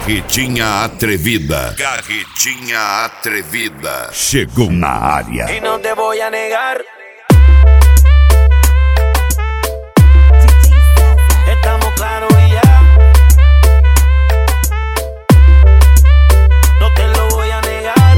Carretinha atrevida. Carretinha atrevida. Chegou na área. E não te vou a negar. Estamos claros y ya. No te lo voy a negar.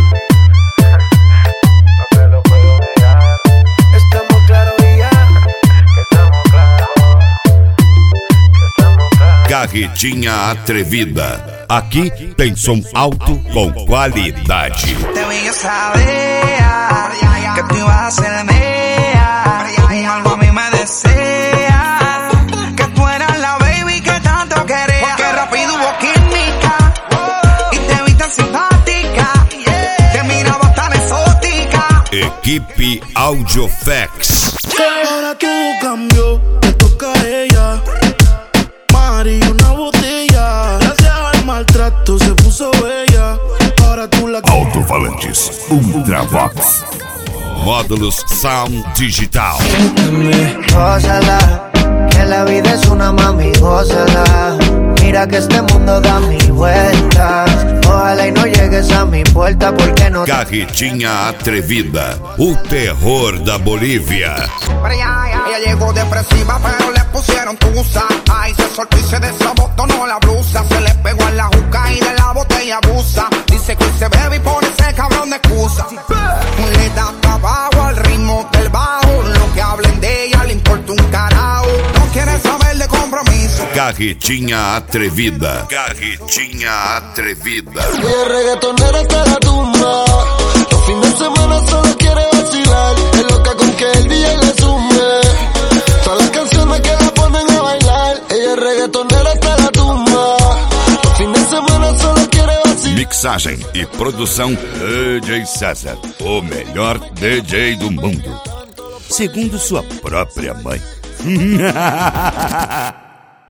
No te lo puedo negar. Estamos claros y ya. Que estamos claros. Que estamos claros. Carretinha atrevida. Aqui tem som alto com qualidade. Te vi, yo sabía que tú ibas a ser mía. Algo a mí me desea que tú eras la baby que tanto quería. Porque rápido hubo química y te vi tan simpática. Te miraba tan exótica. Equipe Audioflex. Ahora todo cambió, me toca a ella. Mari, una botella. Gracias al maltrato se puso bella. Ahora tú la Alto-falantes Ultravox. Módulos Sound Digital. Gózala, que la vida es una mami, gózala. Mira que este mundo da mil vueltas. Ojalá y no llegues a mi puerta porque no. Carretinha atrevida. O terror da Bolívia. Ella llegó depresiva pero le pusieron tusa. Ay, se soltó y se desabotonó la blusa. Se le pegó en la juca y de la botella abusa. Dice que se bebe y pone ese cabrón de excusa. Le da trabajo al ritmo del bajo. Lo que hablen de ella le importa un carajo. No quiere saber de compromiso. Carretinha atrevida. Carretinha atrevida. Y el reggaetonero hasta la tumba. Los fines de semana solo quiere vacilar. Es loca con que el DJ le sume. Todas las canciones que la ponen a bailar. Ella es reggaetonera hasta la tumba. Los fines de semana solo quiere vacilar. Mixagem e produção DJ César. O melhor DJ do mundo. Segundo sua própria mãe.